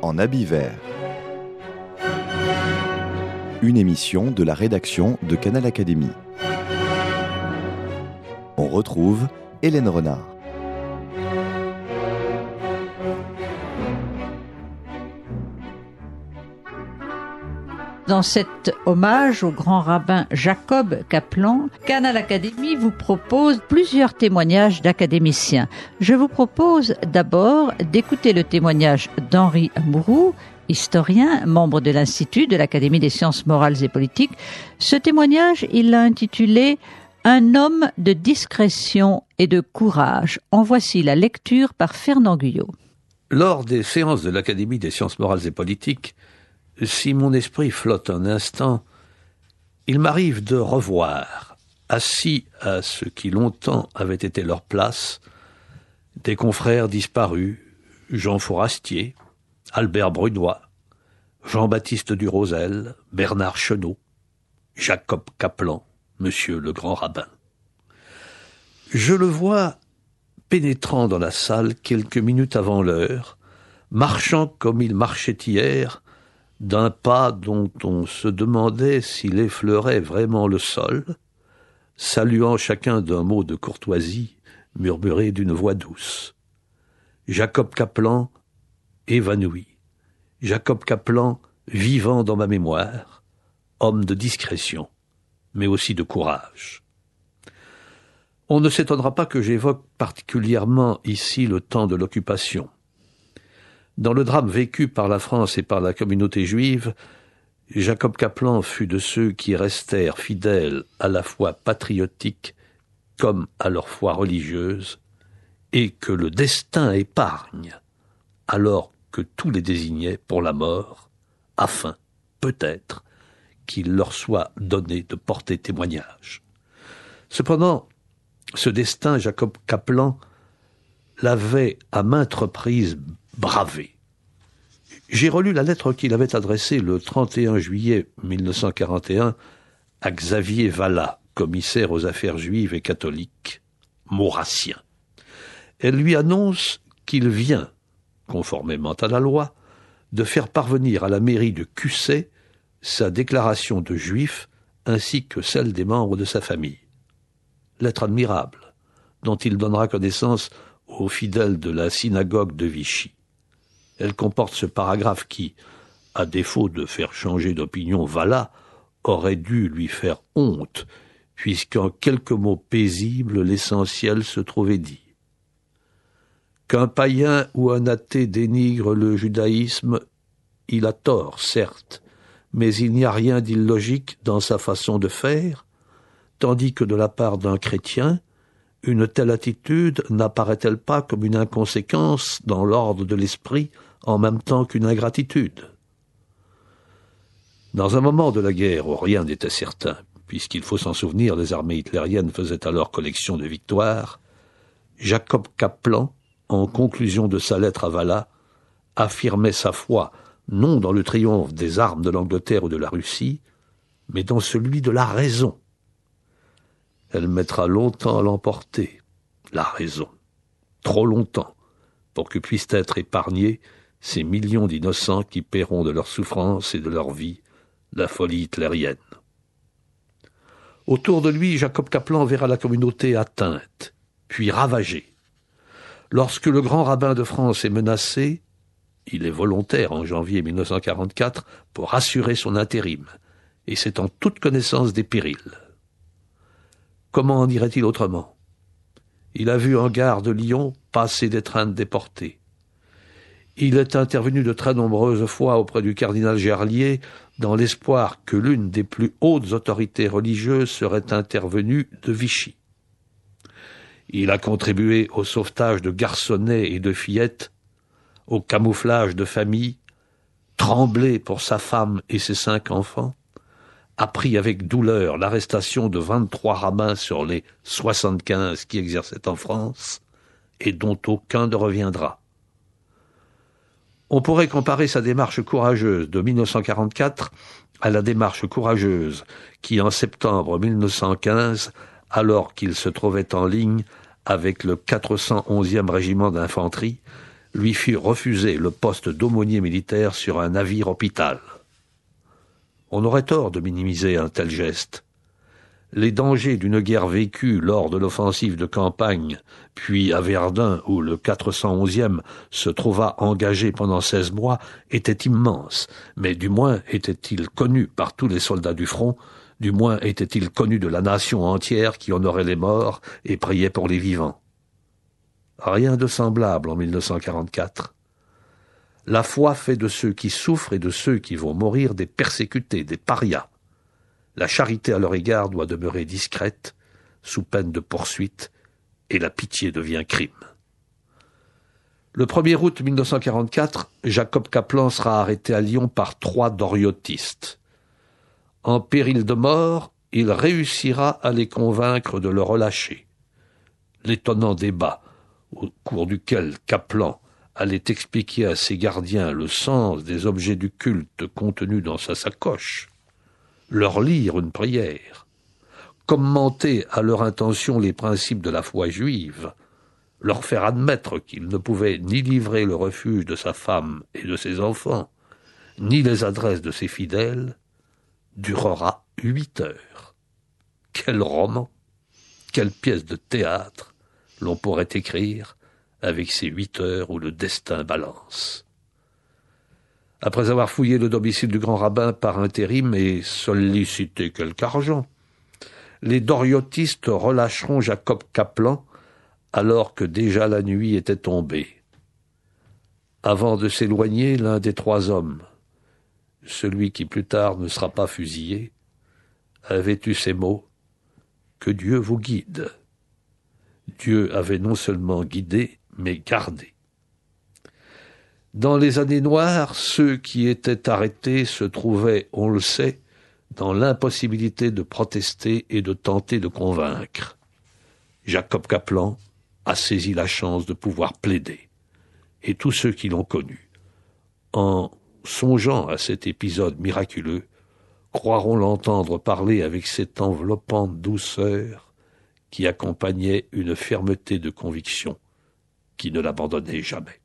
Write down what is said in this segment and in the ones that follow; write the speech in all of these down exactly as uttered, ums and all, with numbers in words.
en habit vert. Une émission de la rédaction de Canal Académie. On retrouve Hélène Renard. Dans cet hommage au grand rabbin Jacob Kaplan, Canal Académie vous propose plusieurs témoignages d'académiciens. Je vous propose d'abord d'écouter le témoignage d'Henri Mouroux, historien, membre de l'Institut de l'Académie des sciences morales et politiques. Ce témoignage, il l'a intitulé « Un homme de discrétion et de courage ». En voici la lecture par Fernand Guyot. Lors des séances de l'Académie des sciences morales et politiques, si mon esprit flotte un instant, il m'arrive de revoir, assis à ce qui longtemps avait été leur place, des confrères disparus, Jean Fourastier, Albert Brunois, Jean-Baptiste Durosel, Bernard Chenot, Jacob Kaplan, Monsieur le Grand Rabbin. Je le vois pénétrant dans la salle quelques minutes avant l'heure, marchant comme il marchait hier, d'un pas dont on se demandait s'il effleurait vraiment le sol, saluant chacun d'un mot de courtoisie murmuré d'une voix douce. Jacob Kaplan évanoui, Jacob Kaplan vivant dans ma mémoire, homme de discrétion, mais aussi de courage. On ne s'étonnera pas que j'évoque particulièrement ici le temps de l'occupation. Dans le drame vécu par la France et par la communauté juive, Jacob Kaplan fut de ceux qui restèrent fidèles à la foi patriotique comme à leur foi religieuse, et que le destin épargne, alors que tout les désignait pour la mort, afin, peut-être, qu'il leur soit donné de porter témoignage. Cependant, ce destin, Jacob Kaplan l'avait à maintes reprises bravé. J'ai relu la lettre qu'il avait adressée le trente et un juillet mille neuf cent quarante et un à Xavier Vallat, commissaire aux affaires juives et catholiques, maurassien. Elle lui annonce qu'il vient, conformément à la loi, de faire parvenir à la mairie de Cusset sa déclaration de juif ainsi que celle des membres de sa famille. Lettre admirable, dont il donnera connaissance aux fidèles de la synagogue de Vichy. Elle comporte ce paragraphe qui, à défaut de faire changer d'opinion Vallat, aurait dû lui faire honte, puisqu'en quelques mots paisibles, l'essentiel se trouvait dit. Qu'un païen ou un athée dénigre le judaïsme, il a tort, certes, mais il n'y a rien d'illogique dans sa façon de faire, tandis que de la part d'un chrétien, une telle attitude n'apparaît-elle pas comme une inconséquence dans l'ordre de l'esprit en même temps qu'une ingratitude? Dans un moment de la guerre où rien n'était certain, puisqu'il faut s'en souvenir, les armées hitlériennes faisaient alors collection de victoires, Jacob Kaplan, en conclusion de sa lettre à Vallat, affirmait sa foi non dans le triomphe des armes de l'Angleterre ou de la Russie, mais dans celui de la raison. Elle mettra longtemps à l'emporter, la raison, trop longtemps, pour que puissent être épargnés ces millions d'innocents qui paieront de leur souffrance et de leur vie la folie hitlérienne. Autour de lui, Jacob Kaplan verra la communauté atteinte, puis ravagée. Lorsque le grand rabbin de France est menacé, il est volontaire en janvier mille neuf cent quarante-quatre pour assurer son intérim, et c'est en toute connaissance des périls. Comment en dirait-il autrement? Il a vu en gare de Lyon passer des trains de déportés. Il est intervenu de très nombreuses fois auprès du cardinal Gerlier dans l'espoir que l'une des plus hautes autorités religieuses serait intervenue de Vichy. Il a contribué au sauvetage de garçonnets et de fillettes, au camouflage de familles, tremblé pour sa femme et ses cinq enfants, appris avec douleur l'arrestation de vingt-trois rabbins sur les soixante-quinze qui exerçaient en France et dont aucun ne reviendra. On pourrait comparer sa démarche courageuse de mille neuf cent quarante-quatre à la démarche courageuse qui, en septembre mille neuf cent quinze, alors qu'il se trouvait en ligne avec le quatre cent onzième régiment d'infanterie, lui fit refuser le poste d'aumônier militaire sur un navire hôpital. On aurait tort de minimiser un tel geste. Les dangers d'une guerre vécue lors de l'offensive de campagne, puis à Verdun, où le quatre cent onzième se trouva engagé pendant seize mois, étaient immenses, mais du moins étaient-ils connus par tous les soldats du front, du moins étaient-ils connus de la nation entière qui honorait les morts et priait pour les vivants. Rien de semblable en mille neuf cent quarante-quatre. La foi fait de ceux qui souffrent et de ceux qui vont mourir des persécutés, des parias. La charité à leur égard doit demeurer discrète, sous peine de poursuite, et la pitié devient crime. Le premier août mille neuf cent quarante-quatre, Jacob Kaplan sera arrêté à Lyon par trois doriotistes. En péril de mort, il réussira à les convaincre de le relâcher. L'étonnant débat, au cours duquel Kaplan allait expliquer à ses gardiens le sens des objets du culte contenus dans sa sacoche, leur lire une prière, commenter à leur intention les principes de la foi juive, leur faire admettre qu'il ne pouvait ni livrer le refuge de sa femme et de ses enfants, ni les adresses de ses fidèles, durera huit heures. Quel roman, quelle pièce de théâtre l'on pourrait écrire avec ces huit heures où le destin balance. Après avoir fouillé le domicile du grand rabbin par intérim et sollicité quelque argent, les doriotistes relâcheront Jacob Kaplan alors que déjà la nuit était tombée. Avant de s'éloigner, l'un des trois hommes, celui qui plus tard ne sera pas fusillé, avait eu ces mots « Que Dieu vous guide ». Dieu avait non seulement guidé, mais gardé. Dans les années noires, ceux qui étaient arrêtés se trouvaient, on le sait, dans l'impossibilité de protester et de tenter de convaincre. Jacob Kaplan a saisi la chance de pouvoir plaider. Et tous ceux qui l'ont connu, en songeant à cet épisode miraculeux, croiront l'entendre parler avec cette enveloppante douceur qui accompagnait une fermeté de conviction qui ne l'abandonnait jamais.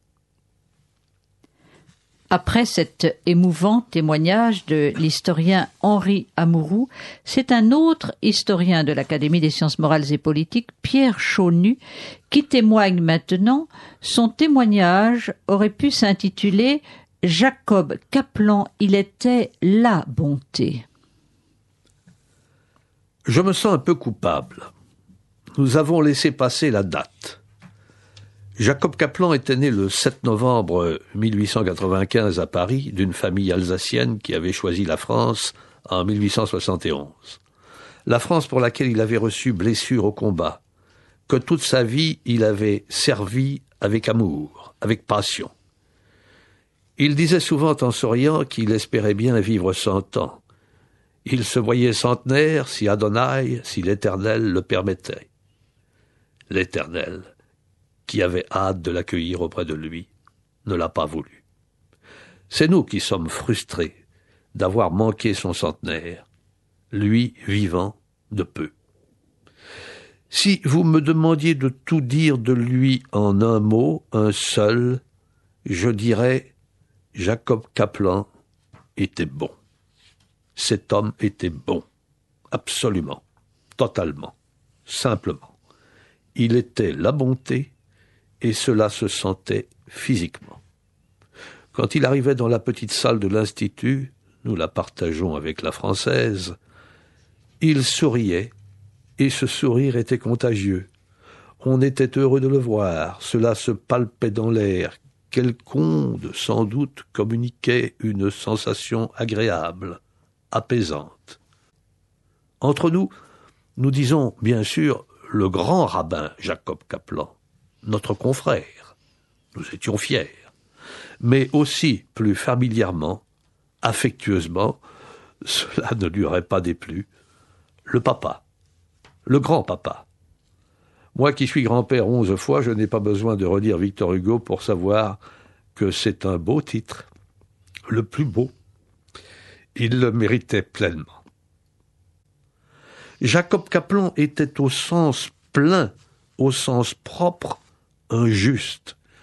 Après cet émouvant témoignage de l'historien Henri Amouroux, c'est un autre historien de l'Académie des sciences morales et politiques, Pierre Chaunu, qui témoigne maintenant. Son témoignage aurait pu s'intituler « Jacob Kaplan, il était la bonté ». Je me sens un peu coupable. Nous avons laissé passer la date. Jacob Kaplan était né le sept novembre mille huit cent quatre-vingt-quinze à Paris, d'une famille alsacienne qui avait choisi la France en mille huit cent soixante et onze. La France pour laquelle il avait reçu blessure au combat, que toute sa vie il avait servi avec amour, avec passion. Il disait souvent en souriant qu'il espérait bien vivre cent ans. Il se voyait centenaire si Adonai, si l'Éternel le permettait. L'Éternel, qui avait hâte de l'accueillir auprès de lui, ne l'a pas voulu. C'est nous qui sommes frustrés d'avoir manqué son centenaire, lui vivant de peu. Si vous me demandiez de tout dire de lui en un mot, un seul, je dirais Jacob Kaplan était bon. Cet homme était bon, absolument, totalement, simplement. Il était la bonté, et cela se sentait physiquement. Quand il arrivait dans la petite salle de l'Institut, nous la partageons avec la Française, il souriait, et ce sourire était contagieux. On était heureux de le voir, cela se palpait dans l'air. Quelque onde, sans doute, communiquait une sensation agréable, apaisante. Entre nous, nous disons, bien sûr, le grand rabbin Jacob Kaplan, notre confrère. Nous étions fiers. Mais aussi, plus familièrement, affectueusement, cela ne lui aurait pas déplu, le papa, le grand-papa. Moi qui suis grand-père onze fois, je n'ai pas besoin de relire Victor Hugo pour savoir que c'est un beau titre, le plus beau. Il le méritait pleinement. Jacob Kaplan était au sens plein, au sens propre, un juste.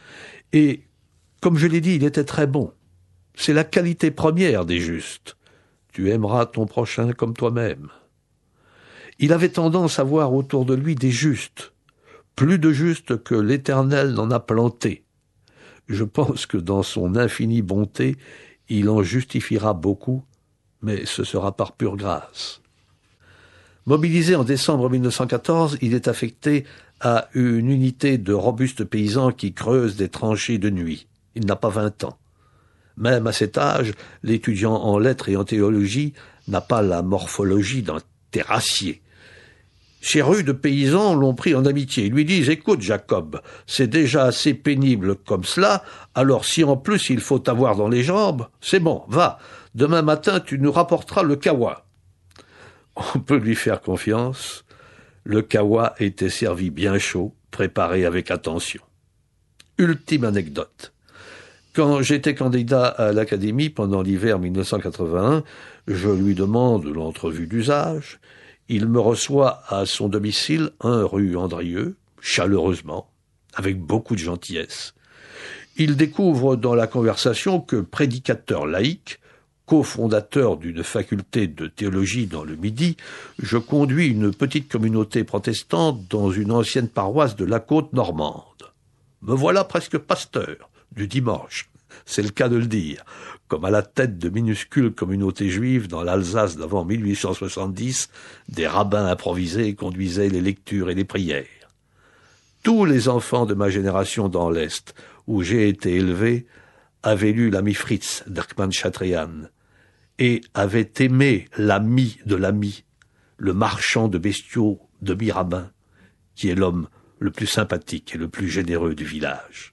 Et, comme je l'ai dit, il était très bon. C'est la qualité première des justes. Tu aimeras ton prochain comme toi-même. Il avait tendance à voir autour de lui des justes, plus de justes que l'Éternel n'en a planté. Je pense que dans son infinie bonté, il en justifiera beaucoup, mais ce sera par pure grâce. Mobilisé en décembre mille neuf cent quatorze, il est affecté à une unité de robustes paysans qui creusent des tranchées de nuit. Il n'a pas vingt ans. Même à cet âge, l'étudiant en lettres et en théologie n'a pas la morphologie d'un terrassier. Ces rudes paysans l'ont pris en amitié. Ils lui disent « Écoute, Jacob, c'est déjà assez pénible comme cela, alors si en plus il faut t'avoir dans les jambes, c'est bon, va, demain matin tu nous rapporteras le kawa. » On peut lui faire confiance. Le kawa était servi bien chaud, préparé avec attention. Ultime anecdote. Quand j'étais candidat à l'Académie pendant l'hiver mille neuf cent quatre-vingt-un, je lui demande l'entrevue d'usage. Il me reçoit à son domicile, un rue Andrieux, chaleureusement, avec beaucoup de gentillesse. Il découvre dans la conversation que, prédicateur laïque, cofondateur d'une faculté de théologie dans le Midi, je conduis une petite communauté protestante dans une ancienne paroisse de la côte normande. Me voilà presque pasteur du dimanche, c'est le cas de le dire, comme à la tête de minuscules communautés juives dans l'Alsace d'avant mille huit cent soixante-dix, des rabbins improvisés conduisaient les lectures et les prières. Tous les enfants de ma génération dans l'Est, où j'ai été élevé, avaient lu l'ami Fritz d'Erkman Chatrian et avaient aimé l'ami de l'ami, le marchand de bestiaux de Mirabeau, qui est l'homme le plus sympathique et le plus généreux du village.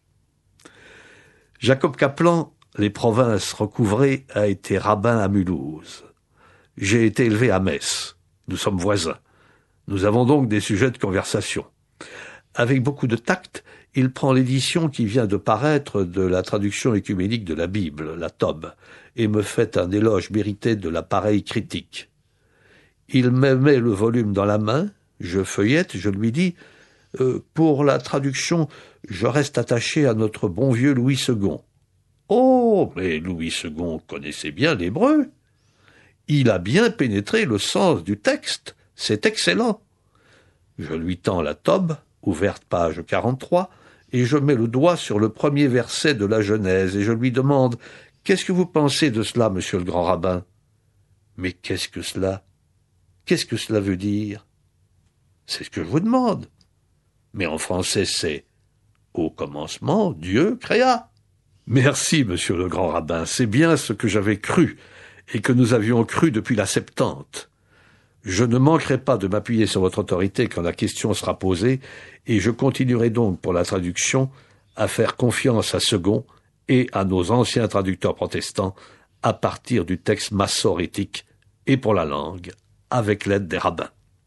Jacob Kaplan, les provinces recouvrées, a été rabbin à Mulhouse. J'ai été élevé à Metz. Nous sommes voisins. Nous avons donc des sujets de conversation. Avec beaucoup de tact, il prend l'édition qui vient de paraître de la traduction écuménique de la Bible, la Tob, et me fait un éloge mérité de l'appareil critique. Il me met le volume dans la main, je feuillette, je lui dis euh, « Pour la traduction, je reste attaché à notre bon vieux Louis second. » Oh, mais Louis second connaissait bien l'hébreu. Il a bien pénétré le sens du texte, c'est excellent. Je lui tends la Tob, ouverte page quarante-trois, et je mets le doigt sur le premier verset de la Genèse, et je lui demande « Qu'est-ce que vous pensez de cela, monsieur le grand rabbin ?»« Mais qu'est-ce que cela ? Qu'est-ce que cela veut dire ?»« C'est ce que je vous demande. » Mais en français, c'est « Au commencement, Dieu créa. » Merci, monsieur le grand rabbin, c'est bien ce que j'avais cru, et que nous avions cru depuis la Septante. Je ne manquerai pas de m'appuyer sur votre autorité quand la question sera posée, et je continuerai donc pour la traduction à faire confiance à Second et à nos anciens traducteurs protestants à partir du texte massorétique et pour la langue, avec l'aide des rabbins.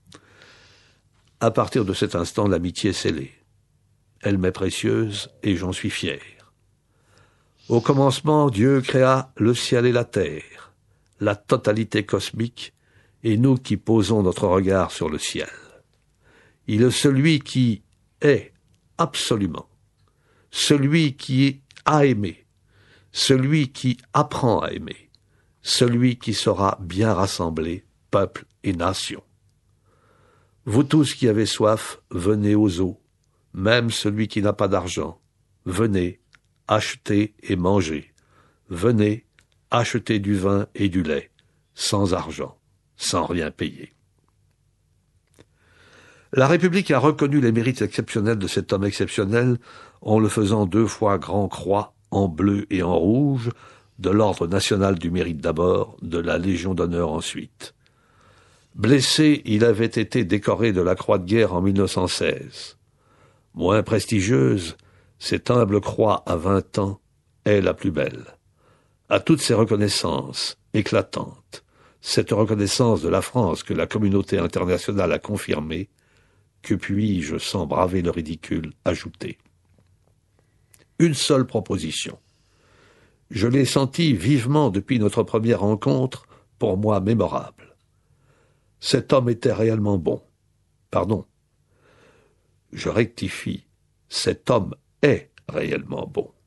À partir de cet instant, l'amitié est scellée. Elle m'est précieuse et j'en suis fier. Au commencement, Dieu créa le ciel et la terre, la totalité cosmique, et nous qui posons notre regard sur le ciel. Il est celui qui est absolument, celui qui a aimé, celui qui apprend à aimer, celui qui saura bien rassembler peuple et nation. Vous tous qui avez soif, venez aux eaux, même celui qui n'a pas d'argent, venez, achetez et mangez, venez, achetez du vin et du lait, sans argent, sans rien payer. La République a reconnu les mérites exceptionnels de cet homme exceptionnel en le faisant deux fois grand croix, en bleu et en rouge, de l'Ordre national du mérite d'abord, de la Légion d'honneur ensuite. Blessé, il avait été décoré de la Croix de guerre en mille neuf cent seize. Moins prestigieuse, cette humble croix à vingt ans est la plus belle. À toutes ces reconnaissances éclatantes, cette reconnaissance de la France que la communauté internationale a confirmée, que puis-je, sans braver le ridicule, ajouter? Une seule proposition. Je l'ai senti vivement depuis notre première rencontre, pour moi mémorable. Cet homme était réellement bon. Pardon. Je rectifie. Cet homme est réellement bon.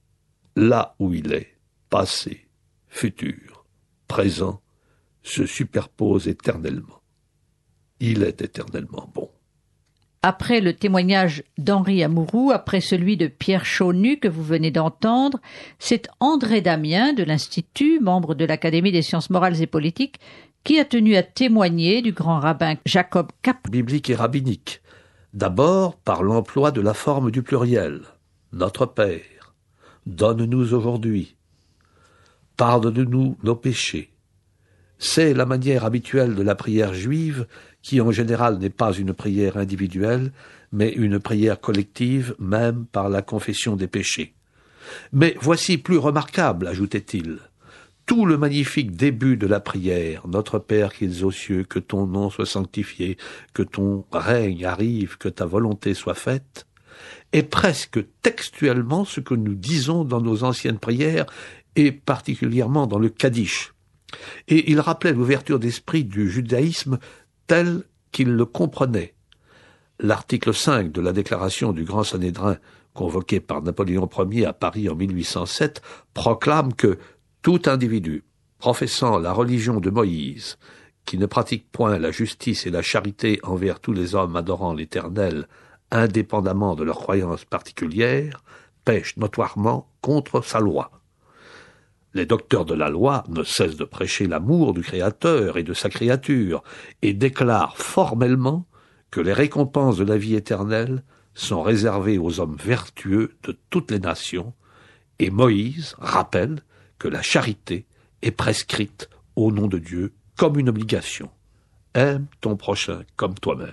là où il est, passé, futur, présent, se superposent éternellement. Il est éternellement bon. Après le témoignage d'Henri Amouroux, après celui de Pierre Chaunu que vous venez d'entendre, c'est André Damien de l'Institut, membre de l'Académie des sciences morales et politiques, qui a tenu à témoigner du grand rabbin Jacob Kaplan. Biblique et rabbinique. D'abord par l'emploi de la forme du pluriel. Notre Père, donne-nous aujourd'hui. Pardonne-nous nos péchés. C'est la manière habituelle de la prière juive, qui en général n'est pas une prière individuelle, mais une prière collective, même par la confession des péchés. Mais voici plus remarquable, ajoutait-il, tout le magnifique début de la prière, Notre Père qui es aux cieux, que ton nom soit sanctifié, que ton règne arrive, que ta volonté soit faite, est presque textuellement ce que nous disons dans nos anciennes prières, et particulièrement dans le Kaddish. Et il rappelait l'ouverture d'esprit du judaïsme tel qu'il le comprenait. L'article cinq de la déclaration du Grand Sanhédrin, convoqué par Napoléon Ier à Paris en mille huit cent sept, proclame que tout individu professant la religion de Moïse, qui ne pratique point la justice et la charité envers tous les hommes adorant l'Éternel, indépendamment de leurs croyances particulières, pêche notoirement contre sa loi. Les docteurs de la loi ne cessent de prêcher l'amour du Créateur et de sa créature et déclarent formellement que les récompenses de la vie éternelle sont réservées aux hommes vertueux de toutes les nations, et Moïse rappelle que la charité est prescrite au nom de Dieu comme une obligation. Aime ton prochain comme toi-même.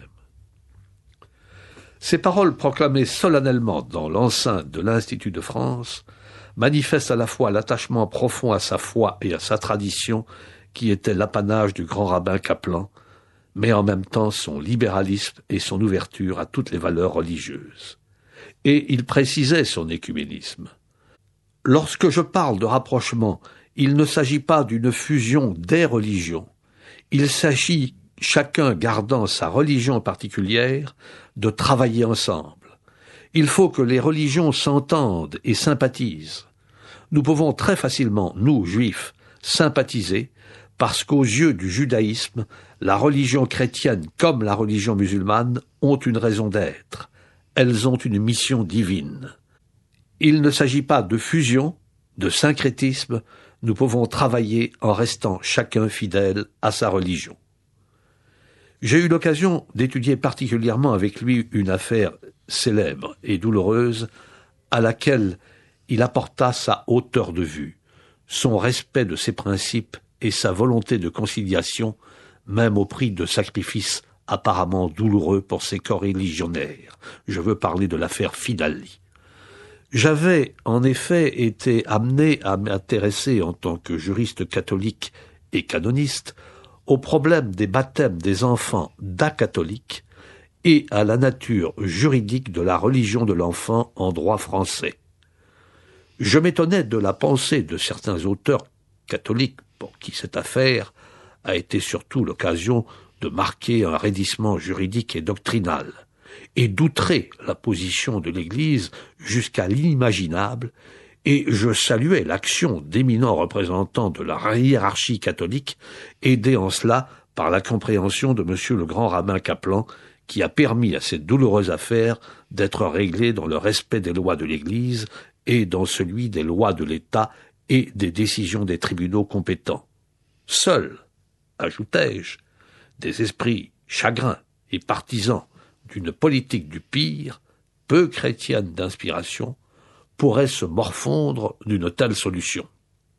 Ces paroles proclamées solennellement dans l'enceinte de l'Institut de France manifeste à la fois l'attachement profond à sa foi et à sa tradition qui était l'apanage du grand rabbin Kaplan, mais en même temps son libéralisme et son ouverture à toutes les valeurs religieuses. Et il précisait son écuménisme. Lorsque je parle de rapprochement, il ne s'agit pas d'une fusion des religions. Il s'agit, chacun gardant sa religion particulière, de travailler ensemble. Il faut que les religions s'entendent et sympathisent. Nous pouvons très facilement, nous, juifs, sympathiser, parce qu'aux yeux du judaïsme, la religion chrétienne comme la religion musulmane ont une raison d'être. Elles ont une mission divine. Il ne s'agit pas de fusion, de syncrétisme, nous pouvons travailler en restant chacun fidèle à sa religion. J'ai eu l'occasion d'étudier particulièrement avec lui une affaire célèbre et douloureuse à laquelle il apporta sa hauteur de vue, son respect de ses principes et sa volonté de conciliation, même au prix de sacrifices apparemment douloureux pour ses coreligionnaires. Je veux parler de l'affaire Fidali. J'avais en effet été amené à m'intéresser en tant que juriste catholique et canoniste au problème des baptêmes des enfants d'acatholiques et à la nature juridique de la religion de l'enfant en droit français. Je m'étonnais de la pensée de certains auteurs catholiques pour qui cette affaire a été surtout l'occasion de marquer un raidissement juridique et doctrinal, et d'outrer la position de l'Église jusqu'à l'inimaginable, et je saluais l'action d'éminents représentants de la hiérarchie catholique, aidés en cela par la compréhension de monsieur le grand rabbin Kaplan, qui a permis à cette douloureuse affaire d'être réglée dans le respect des lois de l'Église et dans celui des lois de l'État et des décisions des tribunaux compétents. Seuls, ajoutai-je, des esprits chagrins et partisans d'une politique du pire, peu chrétienne d'inspiration, pourraient se morfondre d'une telle solution.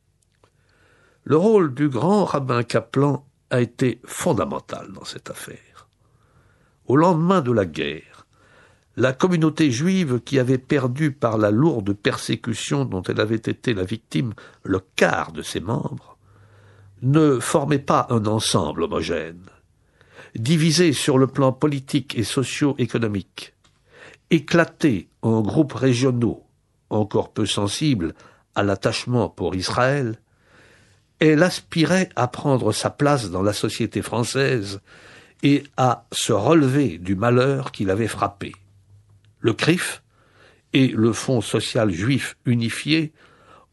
Le rôle du grand rabbin Kaplan a été fondamental dans cette affaire. Au lendemain de la guerre, la communauté juive qui avait perdu par la lourde persécution dont elle avait été la victime le quart de ses membres, ne formait pas un ensemble homogène. Divisée sur le plan politique et socio-économique, éclatée en groupes régionaux, encore peu sensibles à l'attachement pour Israël, elle aspirait à prendre sa place dans la société française et à se relever du malheur qui l'avait frappé. Le C R I F et le Fonds social juif unifié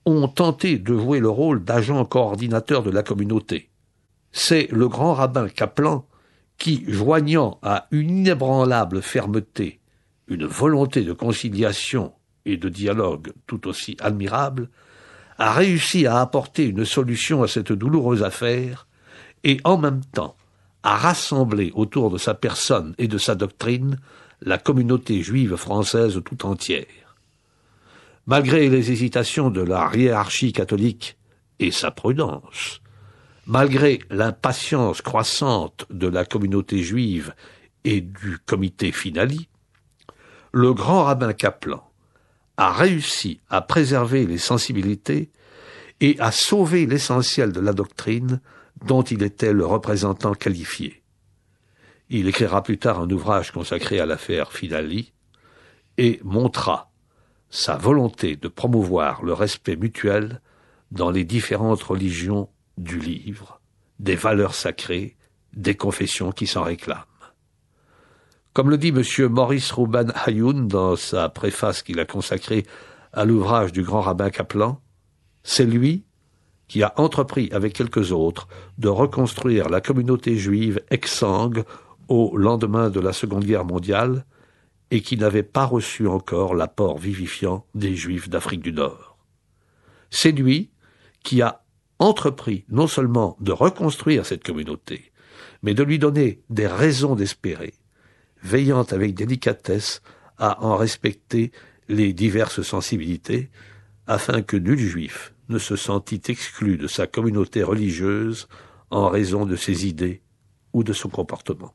ont tenté de jouer le rôle d'agent coordinateur de la communauté. C'est le grand rabbin Kaplan qui, joignant à une inébranlable fermeté une volonté de conciliation et de dialogue tout aussi admirable, a réussi à apporter une solution à cette douloureuse affaire et en même temps à rassembler autour de sa personne et de sa doctrine la communauté juive française tout entière. Malgré les hésitations de la hiérarchie catholique et sa prudence, malgré l'impatience croissante de la communauté juive et du comité Finali, le grand rabbin Kaplan a réussi à préserver les sensibilités et à sauver l'essentiel de la doctrine dont il était le représentant qualifié. Il écrira plus tard un ouvrage consacré à l'affaire Finali et montra sa volonté de promouvoir le respect mutuel dans les différentes religions du livre, des valeurs sacrées, des confessions qui s'en réclament. Comme le dit M. Maurice Rouben Hayoun dans sa préface qu'il a consacrée à l'ouvrage du grand rabbin Kaplan, c'est lui qui a entrepris avec quelques autres de reconstruire la communauté juive exsangue au lendemain de la Seconde Guerre mondiale et qui n'avait pas reçu encore l'apport vivifiant des Juifs d'Afrique du Nord. C'est lui qui a entrepris non seulement de reconstruire cette communauté, mais de lui donner des raisons d'espérer, veillant avec délicatesse à en respecter les diverses sensibilités, afin que nul juif ne se sentît exclu de sa communauté religieuse en raison de ses idées ou de son comportement.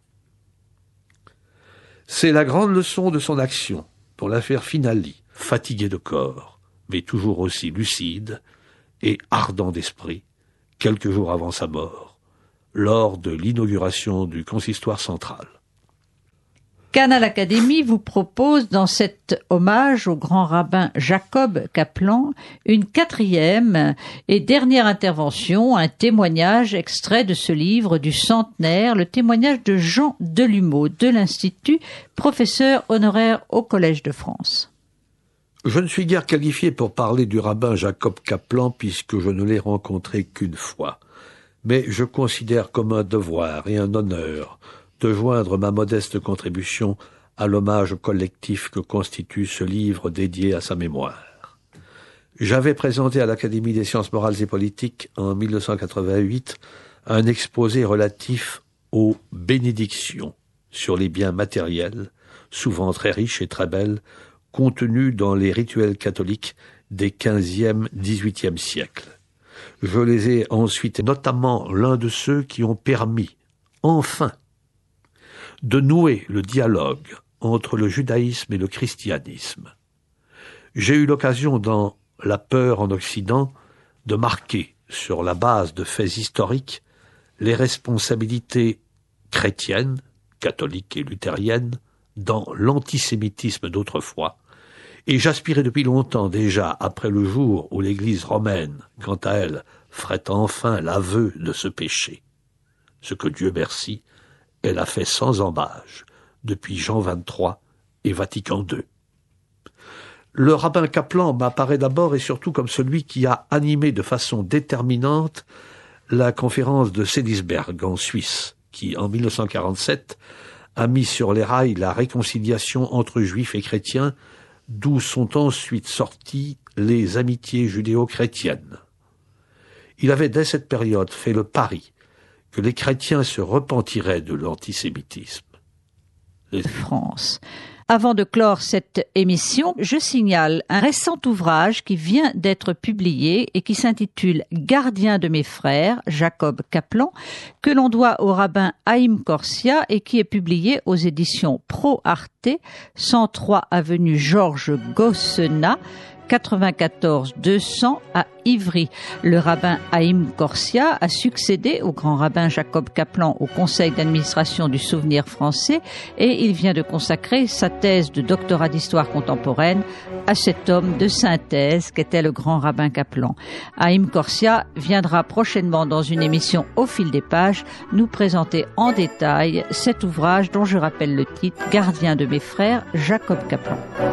C'est la grande leçon de son action pour l'affaire Finali, fatigué de corps, mais toujours aussi lucide et ardent d'esprit, quelques jours avant sa mort, lors de l'inauguration du consistoire central. Canal Académie vous propose dans cet hommage au grand rabbin Jacob Kaplan une quatrième et dernière intervention, un témoignage extrait de ce livre du centenaire, le témoignage de Jean Delumeau de l'Institut, professeur honoraire au Collège de France. Je ne suis guère qualifié pour parler du rabbin Jacob Kaplan puisque je ne l'ai rencontré qu'une fois, mais je considère comme un devoir et un honneur de joindre ma modeste contribution à l'hommage collectif que constitue ce livre dédié à sa mémoire. J'avais présenté à l'Académie des sciences morales et politiques en mille neuf cent quatre-vingt-huit un exposé relatif aux bénédictions sur les biens matériels, souvent très riches et très belles, contenus dans les rituels catholiques des quinzième à dix-huitième siècles. Je les ai ensuite, notamment l'un de ceux qui ont permis, enfin, de nouer le dialogue entre le judaïsme et le christianisme. J'ai eu l'occasion dans La peur en Occident de marquer, sur la base de faits historiques, les responsabilités chrétiennes, catholiques et luthériennes, dans l'antisémitisme d'autrefois, et j'aspirais depuis longtemps déjà, après le jour où l'Église romaine, quant à elle, ferait enfin l'aveu de ce péché. Ce que Dieu merci, elle a fait sans embâche, depuis Jean vingt-trois et Vatican deux. Le rabbin Kaplan m'apparaît d'abord et surtout comme celui qui a animé de façon déterminante la conférence de Sélisberg en Suisse, qui, en mille neuf cent quarante-sept, a mis sur les rails la réconciliation entre juifs et chrétiens, d'où sont ensuite sorties les amitiés judéo-chrétiennes. Il avait dès cette période fait le pari que les chrétiens se repentiraient de l'antisémitisme. Les... France. Avant de clore cette émission, je signale un récent ouvrage qui vient d'être publié et qui s'intitule « Gardien de mes frères », Jacob Kaplan, que l'on doit au rabbin Haïm Corsia et qui est publié aux éditions Pro Arte, cent trois avenue Georges Gossenat, quatre-vingt-quatorze deux cents à Ivry. Le rabbin Haïm Corsia a succédé au grand rabbin Jacob Kaplan au conseil d'administration du Souvenir français et il vient de consacrer sa thèse de doctorat d'histoire contemporaine à cet homme de synthèse qu'était le grand rabbin Kaplan. Haïm Corsia viendra prochainement dans une émission Au fil des pages nous présenter en détail cet ouvrage dont je rappelle le titre « Gardien de mes frères, Jacob Kaplan ».